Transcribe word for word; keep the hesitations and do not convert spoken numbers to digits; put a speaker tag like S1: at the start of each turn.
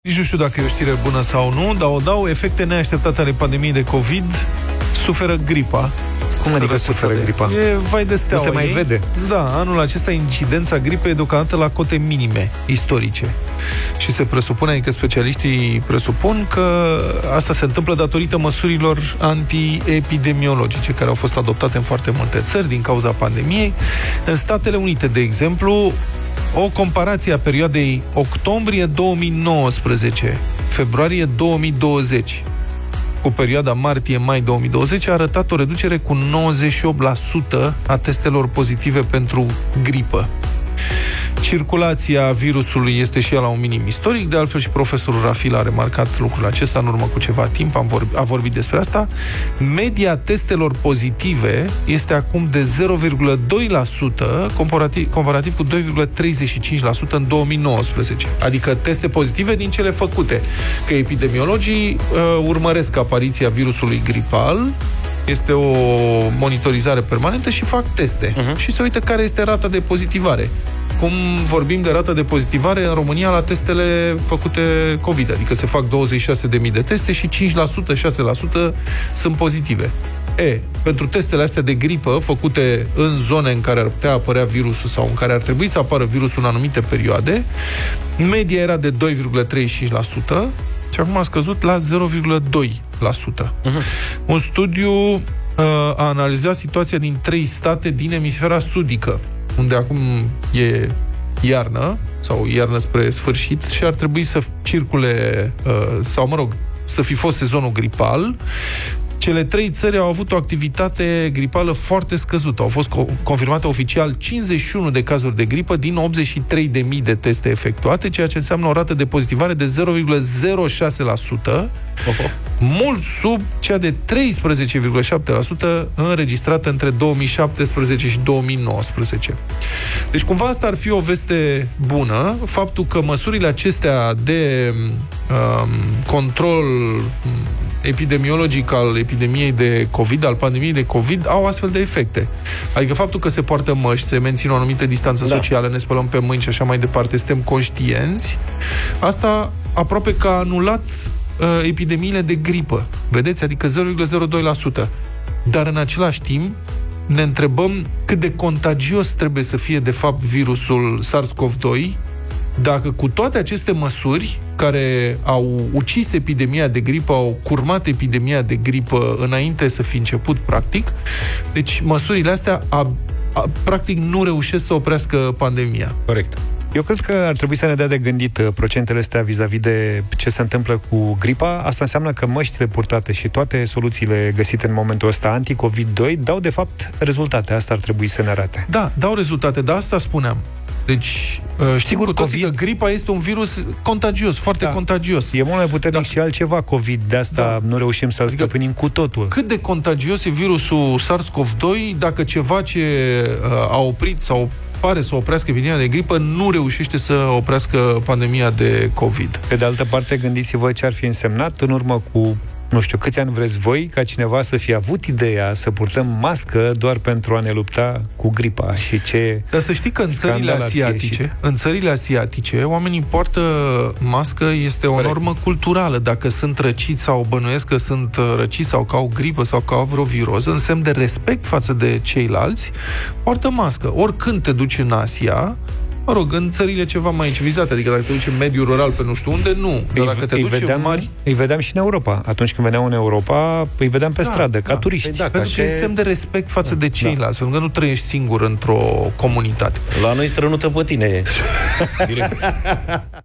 S1: Nici nu știu dacă e o știre bună sau nu, dar o dau. Efecte neașteptate ale pandemiei de COVID, suferă gripa.
S2: Cum adică suferă gripa?
S1: E vai de steaua.
S2: Nu se mai
S1: ei.
S2: vede.
S1: Da, anul acesta incidența gripei e deocamdată la cote minime, istorice. Și se presupune, adică specialiștii presupun că asta se întâmplă datorită măsurilor antiepidemiologice care au fost adoptate în foarte multe țări din cauza pandemiei. În Statele Unite, de exemplu, o comparație a perioadei octombrie două mii nouăsprezece, februarie două mii douăzeci cu perioada martie-mai două mii douăzeci a arătat o reducere cu nouăzeci și opt la sută a testelor pozitive pentru gripă. Circulația virusului este și ea la un minim istoric, de altfel și profesorul Rafil a remarcat lucrul acesta în urmă cu ceva timp, am vorbit, a vorbit despre asta. Media testelor pozitive este acum de zero virgulă doi la sută comparativ, comparativ cu doi virgulă treizeci și cinci la sută în două mii nouăsprezece. Adică teste pozitive din cele făcute. Că epidemiologii uh, urmăresc apariția virusului gripal, este o monitorizare permanentă și fac teste. Uh-huh. Și se uită care este rata de pozitivare. Cum vorbim de rata de pozitivare în România la testele făcute COVID, adică se fac douăzeci și șase de mii de teste și cinci la sută, șase la sută sunt pozitive. E, pentru testele astea de gripă făcute în zone în care ar putea apărea virusul sau în care ar trebui să apară virusul în anumite perioade, media era de doi virgulă treizeci și cinci la sută și acum a scăzut la zero virgulă doi la sută. Uh-huh. Un studiu uh, a analizat situația din trei state din emisfera sudică, unde acum e iarnă, sau iarnă spre sfârșit, și ar trebui să circule, sau mă rog, să fi fost sezonul gripal. Cele trei țări au avut o activitate gripală foarte scăzută. Au fost confirmate oficial cincizeci și unu de cazuri de gripă din optzeci și trei de mii de teste efectuate, ceea ce înseamnă o rată de pozitivare de zero virgulă zero șase la sută, uh-huh. mult sub cea de treisprezece virgulă șapte la sută înregistrată între două mii șaptesprezece și două mii nouăsprezece. Deci cumva asta ar fi o veste bună, faptul că măsurile acestea de um, control epidemiologic al epidemiei de COVID, al pandemiei de COVID, au astfel de efecte. Adică faptul că se poartă măști, se menține o anumită distanță da. socială, ne spălăm pe mâini și așa mai departe, suntem conștienți, asta aproape că a anulat uh, epidemiile de gripă. Vedeți? Adică zero virgulă zero doi la sută. Dar în același timp ne întrebăm cât de contagios trebuie să fie de fapt virusul SARS-CoV doi, dacă cu toate aceste măsuri care au ucis epidemia de gripă, au curmat epidemia de gripă înainte să fi început, practic, deci măsurile astea a, a, practic nu reușesc să oprească pandemia.
S2: Corect. Eu cred că ar trebui să ne dea de gândit procentele astea vis-a-vis de ce se întâmplă cu gripa. Asta înseamnă că măștile purtate și toate soluțiile găsite în momentul ăsta anti-COVID doi dau de fapt rezultate. Asta ar trebui să ne arate.
S1: Da, dau rezultate, dar asta spuneam. Deci, știm Sigur, cu toții COVID... că gripa este un virus contagios, foarte da. contagios.
S2: E mult mai puternic da. și altceva COVID, de asta da. nu reușim să-l adică stăpânim cu totul.
S1: Cât de contagios e virusul SARS-CoV doi dacă ceva ce uh, a oprit sau pare să oprească epidemia de gripă nu reușește să oprească pandemia de COVID.
S2: Pe de altă parte, gândiți-vă ce ar fi însemnat în urmă cu nu știu, câți ani vreți voi ca cineva să fie avut ideea să purtăm mască doar pentru a ne lupta cu gripa și ce...
S1: Dar să știi că în țările asiatice, în țările asiatice, oamenii poartă mască, este o normă culturală. Dacă sunt răciți sau bănuiesc că sunt răciți sau că au gripă sau că au vreo viroză, în semn de respect față de ceilalți, poartă mască. Oricând te duci în Asia, mă rog, în țările ceva mai civilizate, adică dacă te duci în mediul rural pe nu știu unde, nu. Dar dacă te
S2: îi
S1: duci
S2: vedeam,
S1: în mari...
S2: Îi vedeam și în Europa. Atunci când veneau în Europa, îi vedeam pe da, stradă, ca
S1: da.
S2: turiști.
S1: Păi da, pentru că e semn de respect față de ceilalți, da. pentru că nu trăiești singur într-o comunitate.
S3: La noi strănută pe tine. Direct.